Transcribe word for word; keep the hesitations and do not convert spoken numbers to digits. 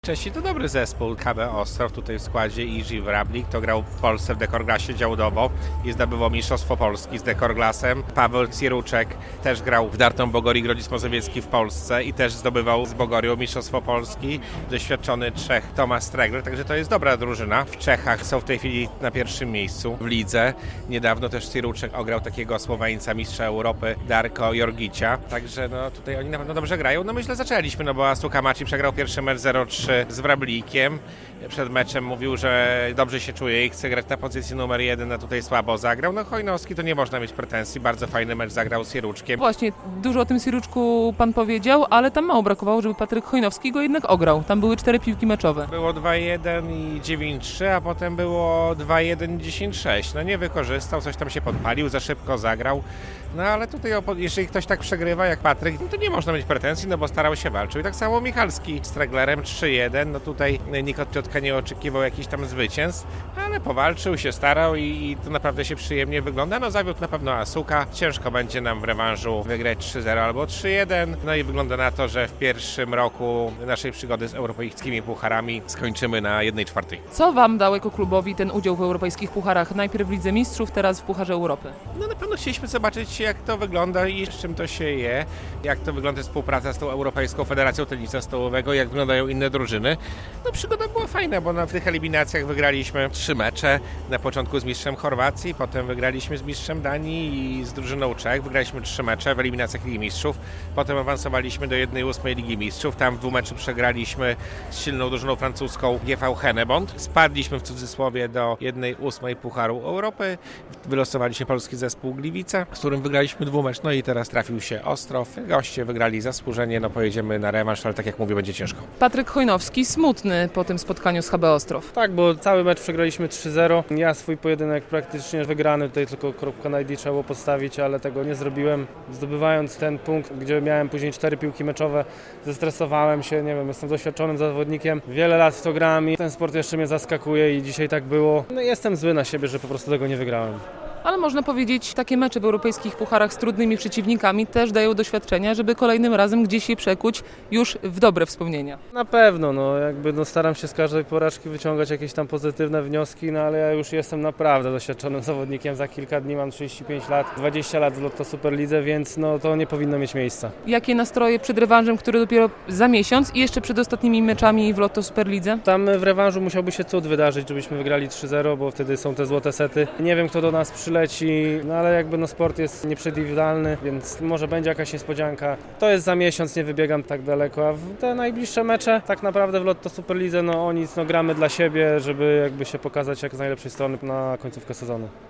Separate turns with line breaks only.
Czesi to dobry zespół, K B Ostrów tutaj w składzie i Jiří Wrablik, to grał w Polsce w dekorglasie działdowo i zdobywał Mistrzostwo Polski z dekorglasem. Paweł Sieruczek też grał w Dartą Bogorii Grodzisk Mazowiecki w Polsce i też zdobywał z Bogorią Mistrzostwo Polski. Doświadczony Czech Tomasz Stregler, także to jest dobra drużyna. W Czechach są w tej chwili na pierwszym miejscu w lidze. Niedawno też Sieruczek ograł takiego Słoweńca, mistrza Europy Darko Jorgicia, także no tutaj oni na pewno dobrze grają. No my źle zaczęliśmy, no bo Asuka Maci przegrał pierwszy mecz zero trzy z Wrablikiem. Przed meczem mówił, że dobrze się czuje i chce grać na pozycji numer jeden, a tutaj słabo zagrał. No Chojnowski to nie można mieć pretensji, bardzo fajny mecz zagrał z Sieruczkiem.
Właśnie, dużo o tym Sieruczku pan powiedział, ale tam mało brakowało, żeby Patryk Chojnowski go jednak ograł. Tam były cztery piłki meczowe.
Było dwa jeden i dziewięć trzy, a potem było dwa jeden i dziesięć sześć. No nie wykorzystał, coś tam się podpalił, za szybko zagrał. No ale tutaj, jeżeli ktoś tak przegrywa jak Patryk, no to nie można mieć pretensji, no bo starał się walczył. I tak samo Michalski z Streglerem trzy jeden. No tutaj nikt od Piotrka nie oczekiwał jakichś tam zwycięstw, ale powalczył się, starał i, i to naprawdę się przyjemnie wygląda. No zawiódł na pewno Asuka. Ciężko będzie nam w rewanżu wygrać trzy zero albo trzy jeden. No i wygląda na to, że w pierwszym roku naszej przygody z europejskimi pucharami skończymy na jednej czwartej.
Co wam dał jako klubowi ten udział w europejskich pucharach? Najpierw w Lidze Mistrzów, teraz w Pucharze Europy.
No na pewno chcieliśmy zobaczyć, jak to wygląda i z czym to się je, jak to wygląda współpraca z tą Europejską Federacją Tenisa Stołowego, jak wyglądają inne drużyny. No przygoda była fajna, bo na tych eliminacjach wygraliśmy trzy mecze. Na początku z mistrzem Chorwacji, potem wygraliśmy z mistrzem Danii i z drużyną Czech. Wygraliśmy trzy mecze w eliminacjach Ligi Mistrzów. Potem awansowaliśmy do jednej ósmej Ligi Mistrzów. Tam w dwóch meczu przegraliśmy z silną drużyną francuską G V Hennebond. Spadliśmy w cudzysłowie do jednej ósmej Pucharu Europy. Wylosowaliśmy polski zespół Gliwice, z którym wygraliśmy dwumecz. No i teraz trafił się Ostrów. Goście wygrali zasłużenie. No pojedziemy na rewanż, ale tak jak mówię, będzie ciężko.
Patryk Chojnowski smutny po tym spotkaniu z H B Ostrów.
Tak, bo cały mecz przegraliśmy trzy zero. Ja swój pojedynek praktycznie wygrany, tutaj tylko kropkę na I D trzeba było postawić, ale tego nie zrobiłem. Zdobywając ten punkt, gdzie miałem później cztery piłki meczowe, zestresowałem się, nie wiem, jestem doświadczonym zawodnikiem. Wiele lat w to gram i ten sport jeszcze mnie zaskakuje i dzisiaj tak było. No jestem zły na siebie, że po prostu tego nie wygrałem.
Ale można powiedzieć, takie mecze w europejskich pucharach z trudnymi przeciwnikami też dają doświadczenia, żeby kolejnym razem gdzieś się przekuć już w dobre wspomnienia.
Na pewno, no jakby no staram się z każdej porażki wyciągać jakieś tam pozytywne wnioski, no ale ja już jestem naprawdę doświadczonym zawodnikiem. Za kilka dni mam trzydzieści pięć lat, dwadzieścia lat w Lotto Superlidze, więc no to nie powinno mieć miejsca.
Jakie nastroje przed rewanżem, który dopiero za miesiąc i jeszcze przed ostatnimi meczami w Lotto Superlidze?
Tam w rewanżu musiałby się cud wydarzyć, żebyśmy wygrali trzy zero, bo wtedy są te złote sety. Nie wiem, kto do nas przy leci, no ale jakby no sport jest nieprzewidywalny, więc może będzie jakaś niespodzianka. To jest za miesiąc, nie wybiegam tak daleko, a w te najbliższe mecze tak naprawdę w Lotto Superlidze no o nic, no gramy dla siebie, żeby jakby się pokazać jak z najlepszej strony na końcówkę sezonu.